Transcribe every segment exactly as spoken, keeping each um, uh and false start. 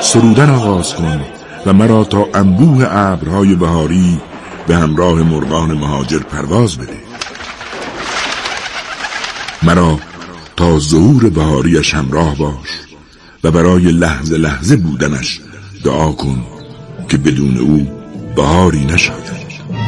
سرودن آغاز کن و مرا تا انبوه ابرهای بهاری به همراه مرغان مهاجر پرواز بده. مرا تا ظهور بهاریش همراه باش و برای لحظه لحظه بودنش دعا کن که بدون او بهاری نشاید.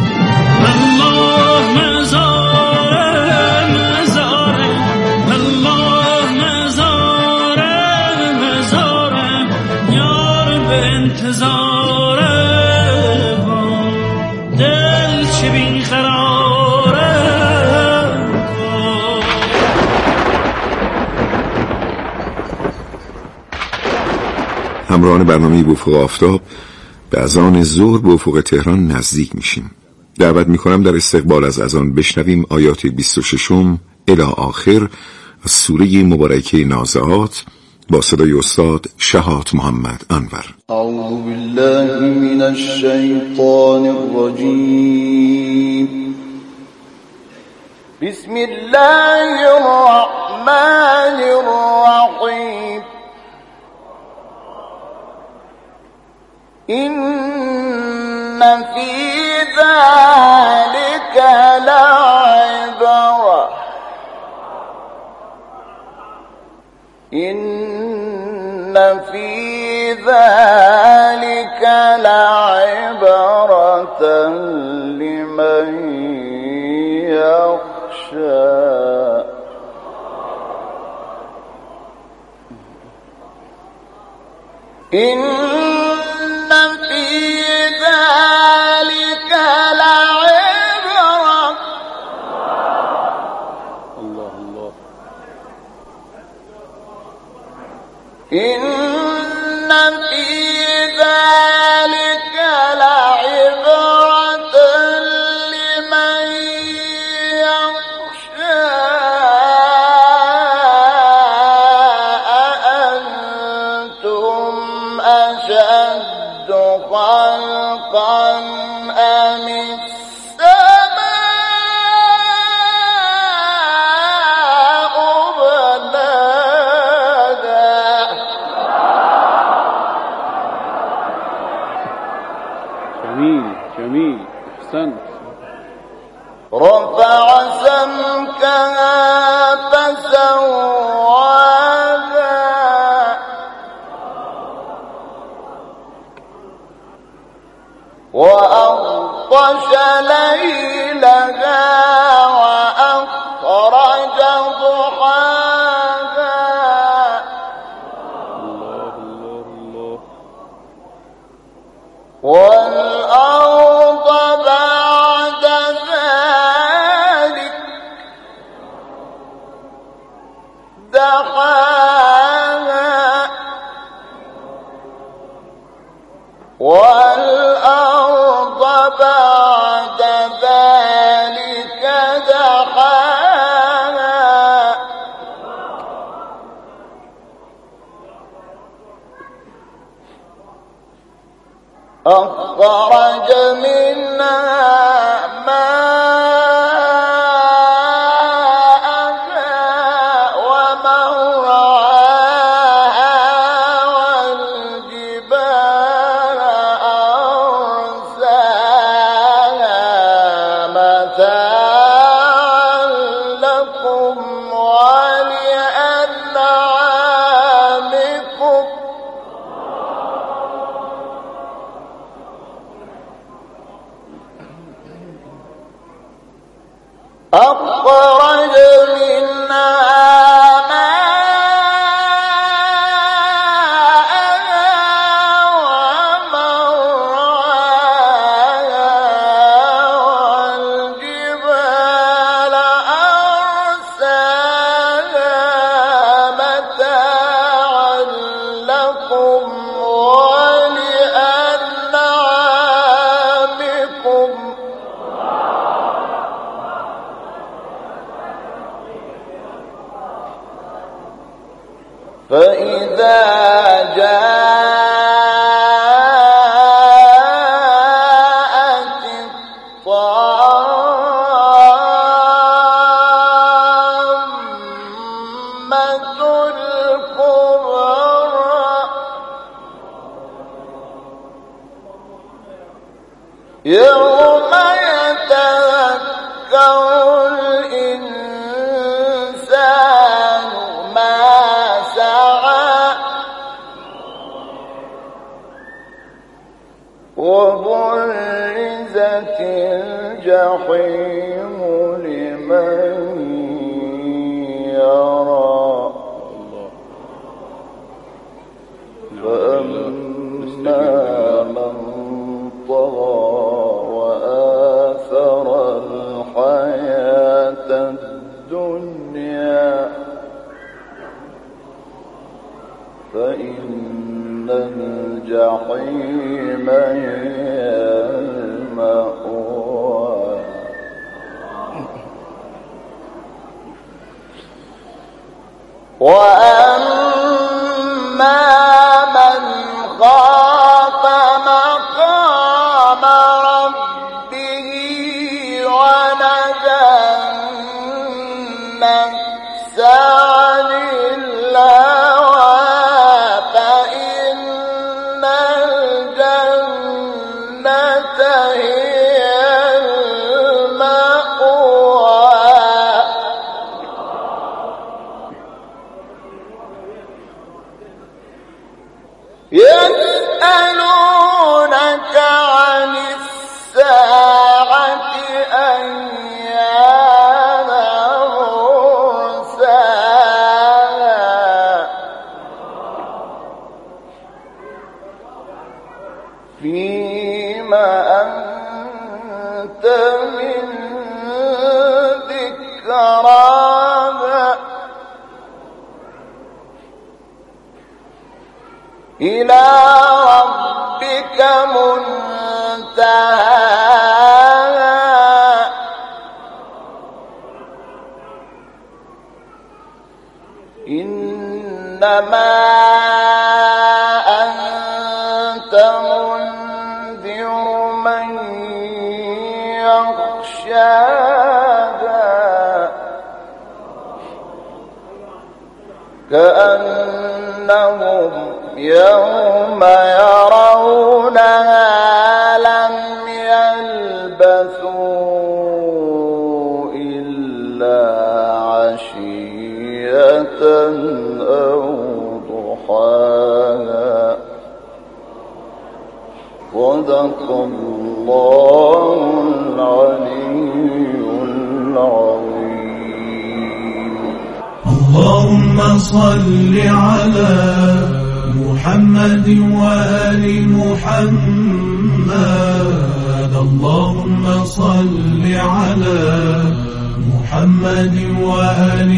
همراهان برنامه به افق آفتاب به اذان ظهر به افق تهران نزدیک میشیم. دعوت میکنم در استقبال از اذان بشنویم آیات بیست و ششم الی آخر از سوره مبارکه نازعات با صدای استاد شهات محمد انور. اعوذ بالله من الشیطان الرجیم. بسم الله الرحمن الرحیم. إن في ذلك لعبرة إن في ذلك لعبرة لمن يخشى. إن إن في ذلك لعبرة لمن يخشى. أأنتم أشد خلقا أم جميل احسنت. رفع سمكها فسواها وأغطش ليلها وأخرج ضحاها. الله الله الله. والأرض بعد ذلك دحاها والأرض بعد ذلك دحاها. أخرج منها ماءها ومرعاها والجبال أرساها متاعا لكم ولأنعامكم. يوم يتذكر الإنسان ما سعى وبرزت الجحيم لمن يرى فأما من طغى وآثر الحياة الدنيا فإن الجحيم هي المأوى وأما من خاف مقام ربه ونهى النفس عن الهوى فإن الجنة هي المأوى يسألونك عن الساعة أيان مرساها فيما أنت من ذكراها إلى ربك منتهاها إنما أنت منذر من يخشاها كأنهم يوم يرونها لم يلبثوا إلا عشية أو ضحاها صدق الله العلي العظيم. اللهم صل على محمد وآل محمد. اللهم صل على محمد وآل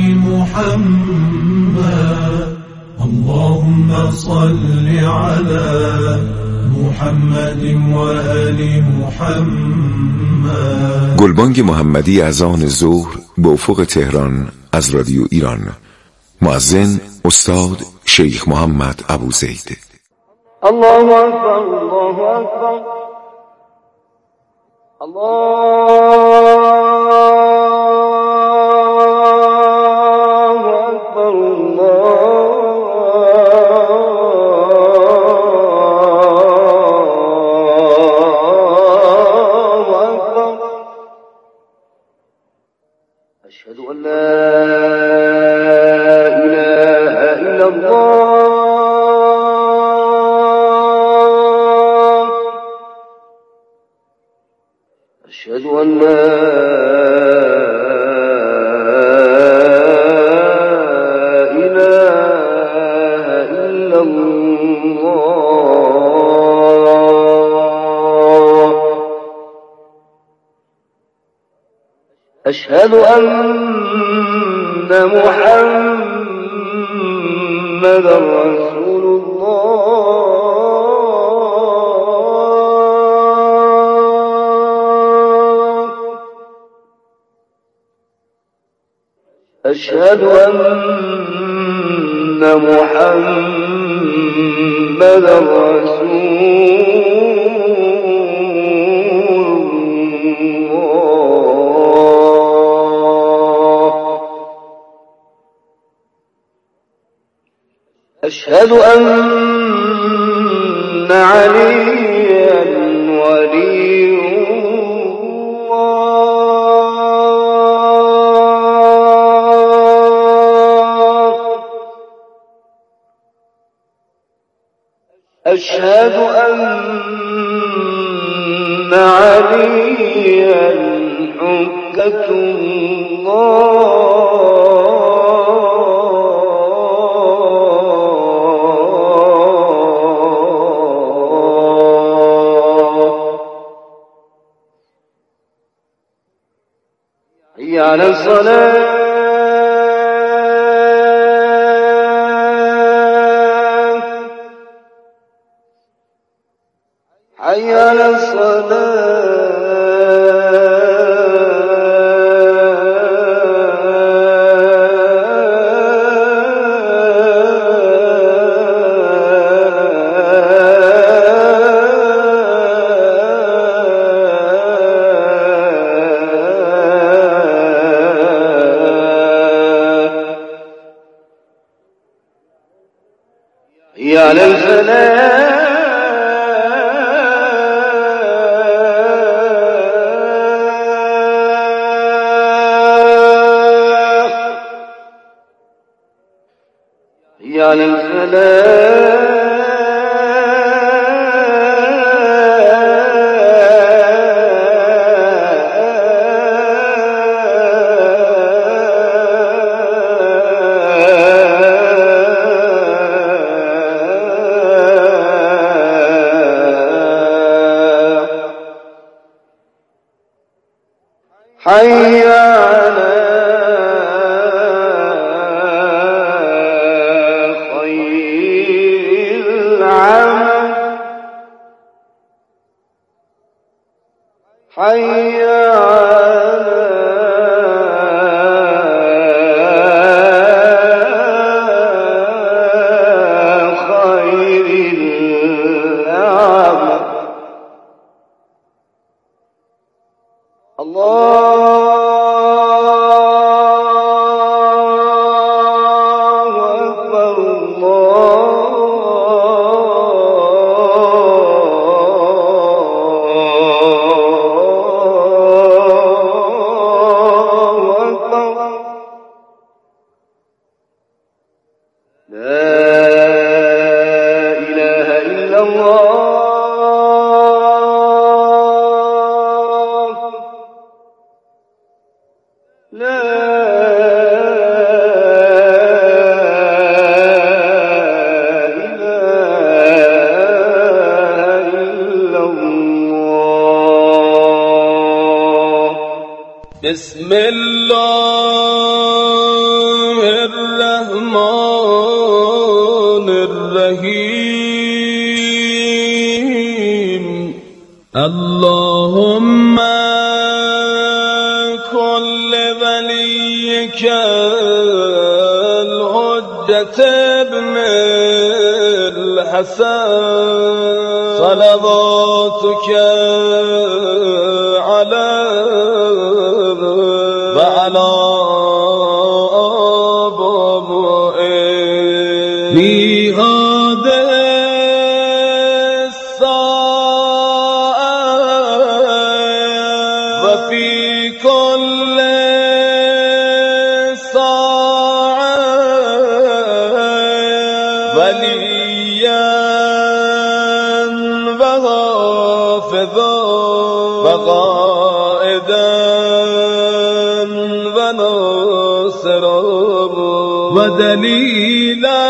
محمد. اللهم صل على محمد وآل محمد. گلبانگ محمدی از آن ظهر به افق تهران از رادیو ایران. مؤذن استاد شیخ محمد ابوزید. الله أكبر الله أكبر الله أكبر الله أكبر. أشهد أن لا إله إلا الله. أشهد أن لا إله إلا الله. أشهد أن محمدا رسول الله. أشهد أن محمدا رسول الله. أشهد أن عليا ولي أشهد أن عليا حجة الله حي على الصلاة حي على حي على الفلاح حي على الفلاح حي على خير العمل حي على خير العمل الله أكبر الله أكبر لا إله إلا الله لا إله إلا الله بسم الله الرحمن الرحيم اللهم كل وليك الحجة ابن الحسن صلواتك عليه وعلى آبائه في هذه الساعة وفي كل ساعة وليا وحافظا وقائدا وناصرا ودليلا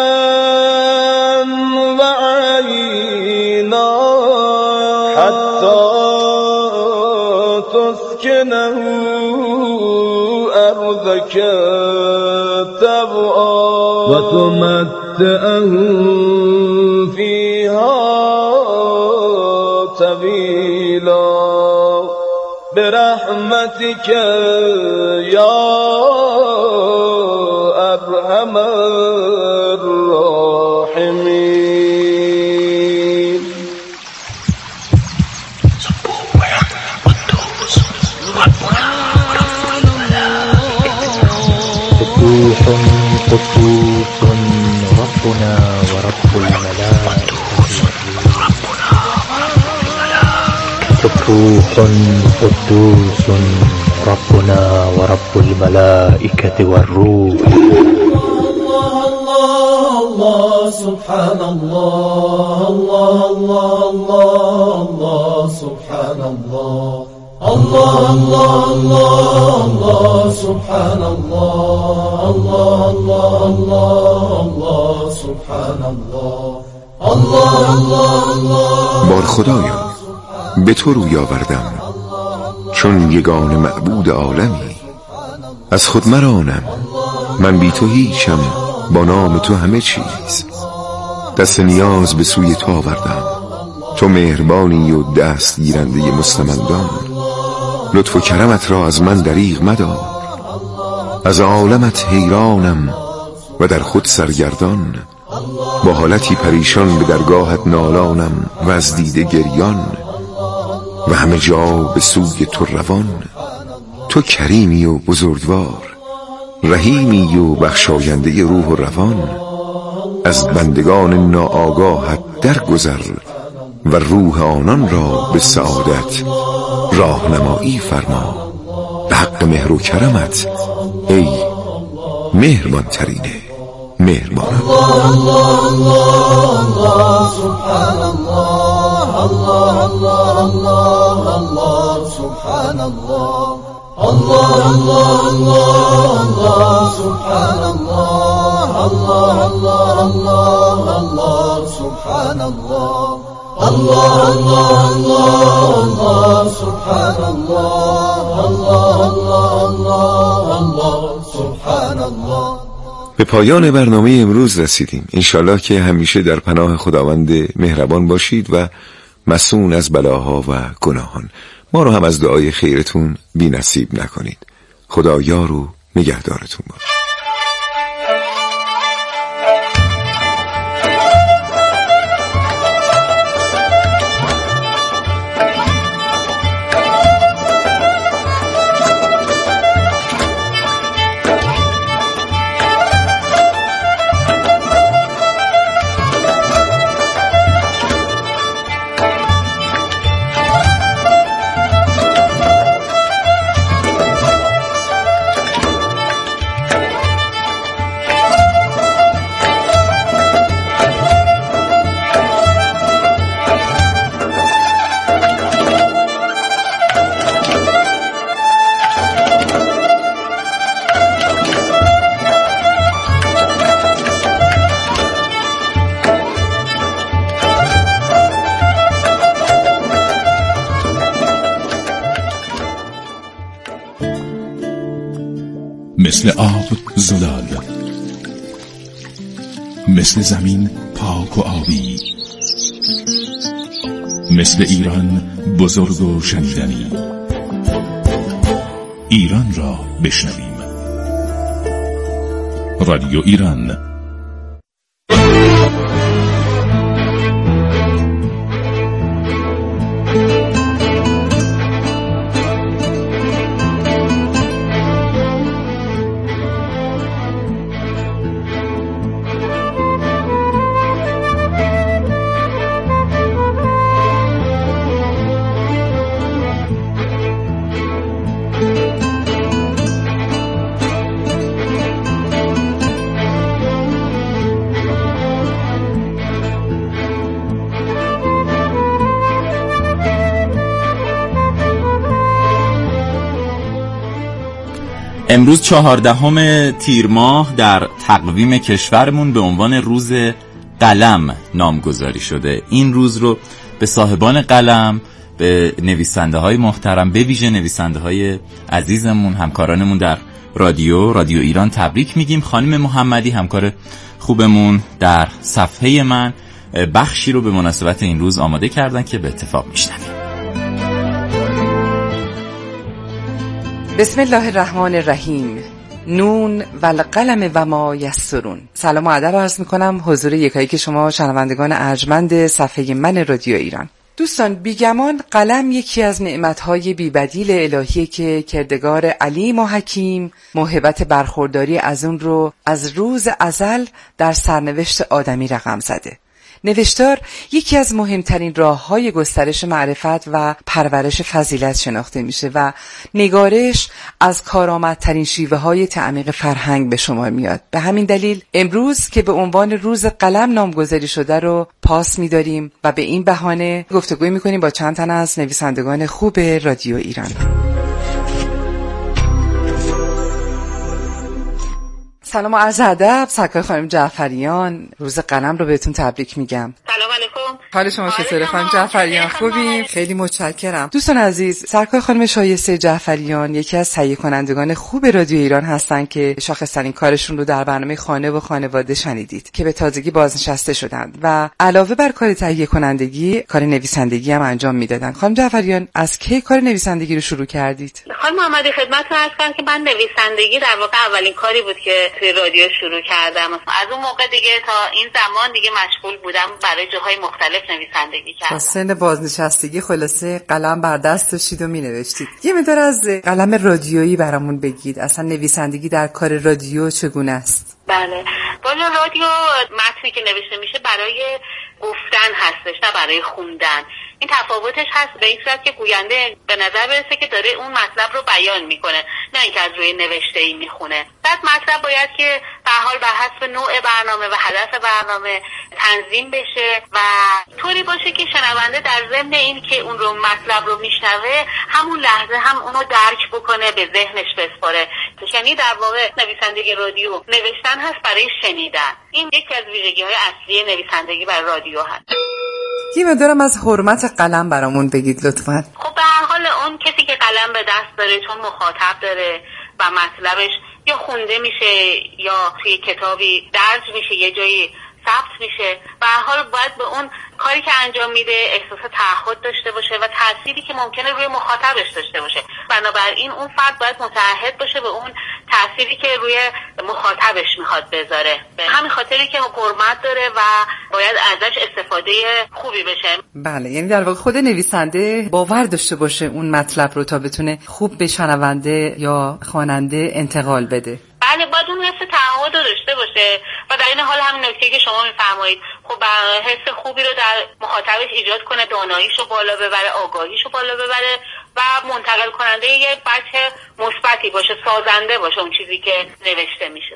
وعينا حتى تسكنه أرضك طوعا وتمتعه فيها طويلا برحمتك يا أرحم الراحمين. قدوس قدوس ربنا ورب الملائكة قدوس قدوس ربنا ورب الملائكة والروح. الله الله الله الله سبحان الله الله الله الله الله سبحان الله الله الله الله الله سبحان الله الله الله الله الله سبحان الله الله الله الله. بار خدایا به تو روی آوردم چون یگان معبود عالمی، از خود مرانم من بی تو هیچم، با نام تو همه چیز. دست نیاز به سوی تو آوردم، تو مهربانی و دست گیرنده مستمندان. لطف و کرمت را از من دریغ مدار، از عالمت حیرانم و در خود سرگردان. با حالتی پریشان به درگاهت نالانم و از دیده گریان، و همه جا به سوی تو روان. تو کریمی و بزرگوار، رحیمی و بخشاینده روح و روان. از بندگان ناآگاهت درگذر و روح آنان را به سعادت راهنمایی فرما. به حق مهر و کرمت ای مهربان ترین مهربانان. الله الله الله سبحان الله الله الله الله الله سبحان الله الله الله الله الله سبحان الله الله الله الله الله سبحان الله الله الله الله الله سبحان الله الله الله الله الله سبحان الله. به پایان برنامه امروز رسیدیم. انشالله که همیشه در پناه خداوند مهربان باشید و مصون از بلاها و گناهان. ما رو هم از دعای خیرتون بی نصیب نکنید. خدا یار و نگهدارتون باشه. مثل آب زلال، مثل زمین پاک و آبی، مثل ایران بزرگ و شنیدنی. ایران را بشنویم. رادیو ایران. امروز چهاردهم تیر ماه در تقویم کشورمون به عنوان روز قلم نامگذاری شده. این روز رو به صاحبان قلم، به نویسنده های محترم، به ویژه نویسنده های عزیزمون، همکارانمون در رادیو رادیو ایران تبریک میگیم. خانم محمدی همکار خوبمون در صفحه من بخشی رو به مناسبت این روز آماده کردن که به اتفاق میشنویم. بسم الله الرحمن الرحیم. نون و القلم و ما یسرون. سلام و ادب عرض میکنم حضور یکایک شما شنوندگان ارجمند صفحه من رادیو ایران. دوستان، بیگمان قلم یکی از نعمتهای بیبدیل الهیه که کردگار علیم و حکیم موهبت برخورداری از اون رو از روز ازل در سرنوشت آدمی رقم زده. نوشتار یکی از مهمترین راه‌های گسترش معرفت و پرورش فضیلت شناخته میشه و نگارش از کارآمدترین شیوه‌های تعمیق فرهنگ به شمار میاد. به همین دلیل امروز که به عنوان روز قلم نامگذاری شده رو پاس می‌داریم و به این بهانه گفتگو می‌کنیم با چند تن از نویسندگان خوب رادیو ایران. سلام و عرض ادب. سرکار خانم جعفریان، روز قلم رو بهتون تبریک میگم. سلام علیکم. حال شما چطوره خانم جعفریان؟ خوبی؟ خیلی متشکرم. دوستان عزیز، سرکار خانم شایسته جعفریان یکی از تهیه کنندگان خوب رادیو ایران هستن که شاخص‌ترین کارشون رو در برنامه خانه و خانواده شنیدید که به تازگی بازنشسته شدند و علاوه بر کار تهیه کنندگی، کار نویسندگی هم انجام میدادن. خانم جعفریان، از کی کار نویسندگی رو شروع کردید؟ خانم محمدی خدمتتون عرض کنم که من نویسندگی در واقع اولین کاری بود که توی رادیو شروع کردم. از اون موقع دیگه تا این زمان دیگه مشغول بودم برای جاهای مختلف نویسندگی کردم. تا سن بازنشستگی خلاصه قلم بر دست داشتید و مینوشتید. یه مقدار از قلم رادیویی برامون بگید. اصلا نویسندگی در کار رادیو چگونه است؟ بله. والا رادیو متنی که نوشته میشه برای گفتن هستش، نه برای خوندن. این تفاوتش هست به این صورت که گوینده به نظر برسه که داره اون مطلب رو بیان میکنه، نه اینکه از روی نوشته‌ای میخونه. بعد مطلب باید که به حال بر حسب نوع برنامه و هدف برنامه تنظیم بشه و طوری باشه که شنونده در ضمن این که اون رو مطلب رو میشنوه همون لحظه هم اونو درک بکنه، به ذهنش بسپاره. یعنی در واقع نویسندگی رادیو نوشتن هست برای شنیدن. این یکی از ویژگی‌های اصلی نویسندگی برای رادیو هست. یه مقدارم از حرمت قلم برامون بگید لطفاً. خب به هر حال اون کسی که قلم به دست داره چون مخاطب داره و مطلبش یا خونده میشه یا توی کتابی درج میشه، یه جایی ثبت میشه، به هر حال باید به اون کاری که انجام میده احساس تعهد داشته باشه و تأثیری که ممکنه روی مخاطبش داشته باشه. بنابراین اون فرد باید متعهد باشه به اون تأثیری که روی مخاطبش میخواد بذاره. به همین خاطری که حرمت داره و باید ازش استفاده خوبی بشه. بله، یعنی در واقع خود نویسنده باور داشته باشه اون مطلب رو تا بتونه خوب به شنونده یا خواننده انتقال بده. بله، باید اون حس تعهد رو داشته باشه و در این حال همین نکته که شما میفرمایید خب حس خوبی رو در مخاطبش ایجاد کنه، داناییشو بالا ببره، آگاهیشو بالا ببره و منتقل کننده یه بچه مثبتی باشه، سازنده باشه اون چیزی که نوشته میشه.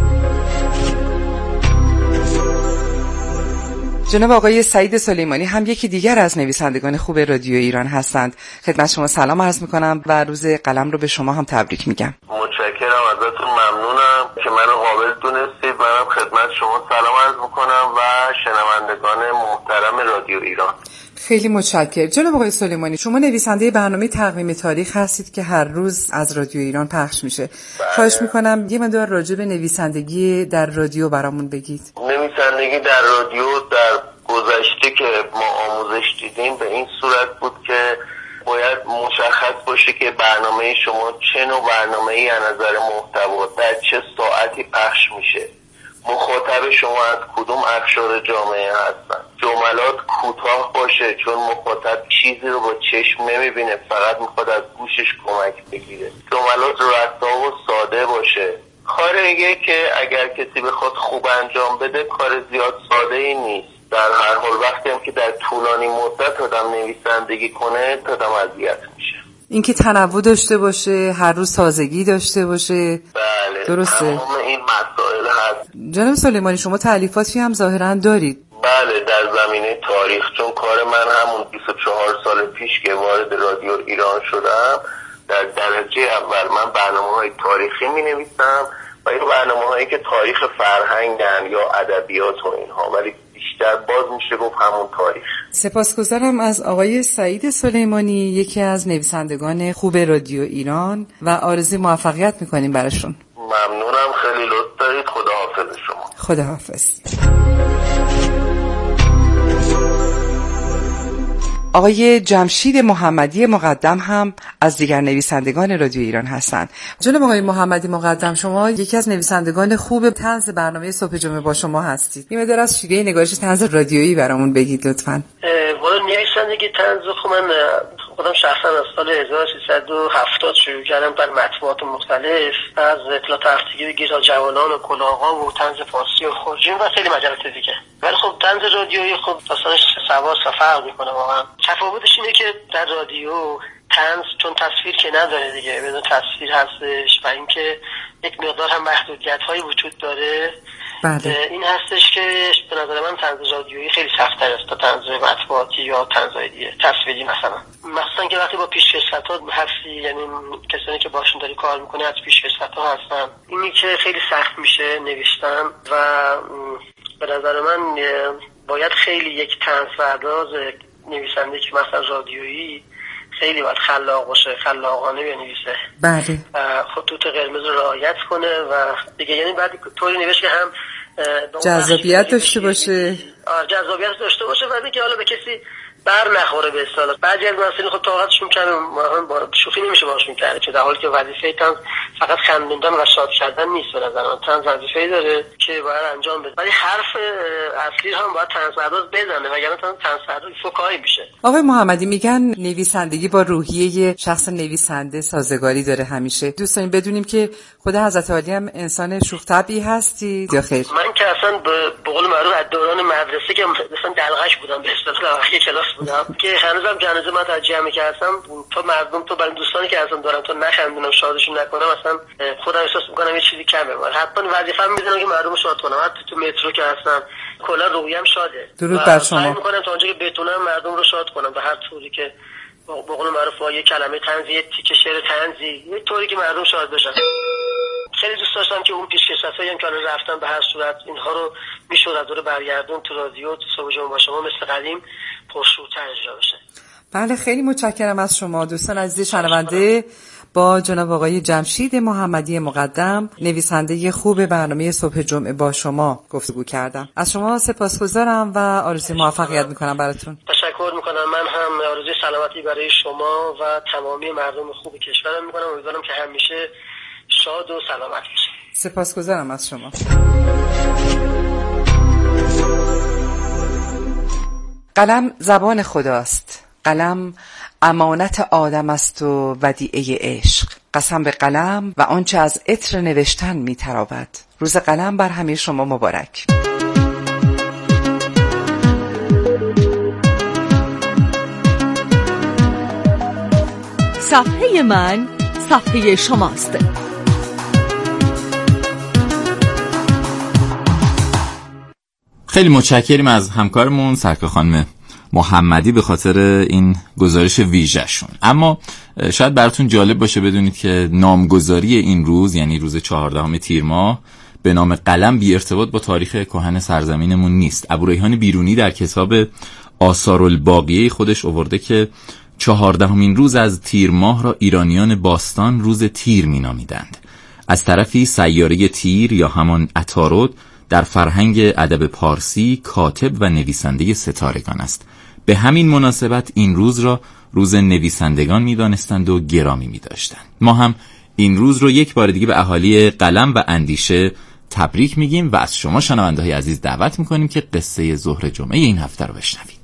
جناب آقای سعید سلیمانی هم یکی دیگر از نویسندگان خوب رادیو ایران هستند. خدمت شما سلام عرض میکنم و روز قلم رو به شما هم تبریک میگم. متشکرم ازتون، ممنونم که منو قابل دونستید. منم خدمت شما سلام عرض میکنم و شنوندگان محترم رادیو ایران. خیلی متشکرم. جناب آقای سلیمانی، شما نویسنده برنامه تقویم تاریخ هستید که هر روز از رادیو ایران پخش میشه. خواهش میکنم یه مقدار راجع به نویسندگی در رادیو برامون بگید. نویسندگی در رادیو در گذشته که ما آموزش دیدیم به این صورت بود که باید مشخص باشه که برنامه شما چه نوع برنامه‌ای از نظر محتوا در چه ساعتی پخش میشه، مخاطب شما از کدوم اقشار جامعه هستن، جملات کوتاه باشه چون مخاطب چیزی رو با چشم نمیبینه، فقط میخواد از گوشش کمک بگیره، جملات رسا و ساده باشه. کاریه که اگر کسی بخواد خوب انجام بده کار زیاد ساده ای نیست. در هر حال وقتی هم که در طولانی مدت آدم نویسندگی کنه آدم اذیت میشه. اینکه تنوع داشته باشه، هر روز تازگی داشته باشه. بله، درسته. تمام این مسائل هست. جناب سلیمانی، شما تألیفاتی هم ظاهراً دارید. بله، در زمینه تاریخ، چون کار من همون بیست و چهار سال پیش که وارد رادیو ایران شدم در درجه اول من برنامه‌های تاریخی می‌نویسم و این برنامه‌هایی که تاریخ فرهنگن یا ادبیات و اینها، ولی بیشتر باز میشه گفت همون تاریخ. سپاسگزارم از آقای سعید سلیمانی، یکی از نویسندگان خوب رادیو ایران و آرزوی موفقیت میکنیم براشون. ممنونم، خیلی لطف دارید. خداحافظ شما. خداحافظ. آقای جمشید محمدی مقدم هم از دیگر نویسندگان رادیو ایران هستند. جناب آقای محمدی مقدم، شما یکی از نویسندگان خوب طنز برنامه صبح جمعه با شما هستید. یه مقدار از شیوه نگارش طنز رادیویی برامون بگید لطفاً. والا نویسندگی طنز خب من خودم شخصا از سال هزار و سیصد و هفتاد شروع کردم در مطبوعات مختلف از اطلاعات هفتگی گیتار جوانان و کلاغان و طنز فارسی و خرجین و خیلی مجلات دیگه. ولی خب طنز رادیویی خب داستانش سواس و فرق میکنه واقعا. تفاوتش اینه که در رادیو طنز چون تصویر که نداره دیگه، بدون تصویر هستش و اینکه یک مقدار هم محدودیت‌هایی وجود داره. بله. این هستش که به نظر من طنز رادیویی خیلی سخت‌تر است تا طنز مطبوعاتی یا طنزهای دیگه تصویری مثلا. مثلا که وقتی با پیشکسوت‌ها هستی، یعنی کسانی که باشون داری کار می‌کنی از پیشکسوت‌ها هستن، اینی که خیلی سخت میشه نوشتن و به نظر من باید خیلی یک طنز پرداز نویسنده که مثلا رادیویی خیلی باید خلاق باشه، خلاقانه بنویسه. بله. خطوط قرمز رو رعایت کنه و دیگه، یعنی بعد طوری نوشت که هم جذابیت داشته باشه. آره جذابیت داشته باشه و دیگه حالا به کسی بر نخوره به اصطلاح. بعضی از مثلا خب طاقتشون کمه، با شوخی نمیشه باشون کرد، چون در حالی که وظیفه طنز فقط خندوندن و شاد کردن نیست. به نظر من طنز وظیفه‌ای داره که باید انجام بده، ولی حرف اصلی هم باید طنز پرداز بزنه، وگرنه طنز پرداز فکاهی میشه. آقای محمدی میگن نویسندگی با روحیه شخص نویسنده سازگاری داره همیشه. دوست داریم بدونیم که خود حضرت عالی هم انسان شوخ طبعی هستید یا خیر؟ من که اصلا به قول معروف از دوران مدرسه که مثلا دلغش بودم، به اصطلاح کلاس بودم که هنوزم جنازه من تا جمعی که هستم تو مردم تو برای دوستانی که اصلا دارم تو نخندونم شادشون نکنم، اصلا خودم احساس میکنم یه چیزی کمه. من حتما وظیفه‌ام میدونم که مردم شاد کنم. حتی تو مترو که هستم کلا روحیم شاده. درود بر شما. سعی میکنم تا اونجا که بتونم مردم رو شاد کنم به هر طوری که به قول معروف با یه کلمه طنزی، یه تیکه شعر طنزی، یه طوری که مردم شاد بشن. خیلی دوست داشتم که اون پیشکسوتایی هم که الان رفتن به هر صورت اینها رو میشد از دور برگردون تو رادیو تو صبح جمعه با شما مثل قدیم پرشورتر اجرا بشه. بله خیلی متشکرم از شما. دوستان عزیز شنونده، با جناب آقای جمشید محمدی مقدم نویسنده خوب برنامه صبح جمعه با شما گفتگو کردم. از شما سپاسگزارم و آرزوی موفقیت میکنم براتون. تشکر میکنم. من هم آرزوی سلامتی برای شما و تمامی مردم خوب کشورم میکنم. امیدوارم که همیشه شاد و سلامت باشید. سپاسگزارم از شما. قلم زبان خداست، قلم امانت آدم است و ودیعه عشق. قسم به قلم و آنچه از عطر نوشتن میتراود. روز قلم بر همه شما مبارک. صفحه من صفحه شماست. خیلی متشکریم از همکارمون سرکار خانم محمدی به خاطر این گزارش ویژه‌شون. اما شاید براتون جالب باشه بدونید که نامگذاری این روز، یعنی روز چهاردهم تیر ماه، به نام قلم بی ارتباط با تاریخ کهن سرزمینمون نیست. ابوریحان بیرونی در کتاب آثارالباقیه خودش آورده که چهاردهمین روز از تیر ماه را ایرانیان باستان روز تیر می‌نامیدند. از طرفی سیاره تیر یا همان عطارد در فرهنگ ادب پارسی کاتب و نویسنده ستارگان است. به همین مناسبت این روز را روز نویسندگان می‌دانستند و گرامی می‌داشتند. ما هم این روز رو یک بار دیگه به اهالی قلم و اندیشه تبریک میگیم و از شما شنونده‌های عزیز دعوت می‌کنیم که قصه ظهر جمعه این هفته رو بشنوید.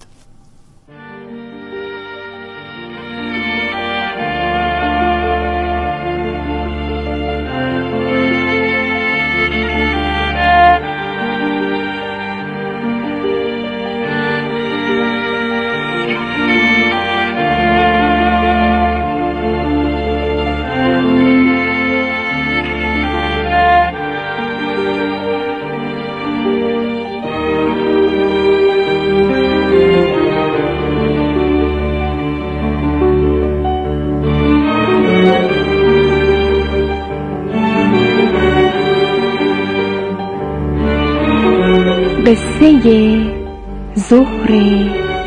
قصه ظهر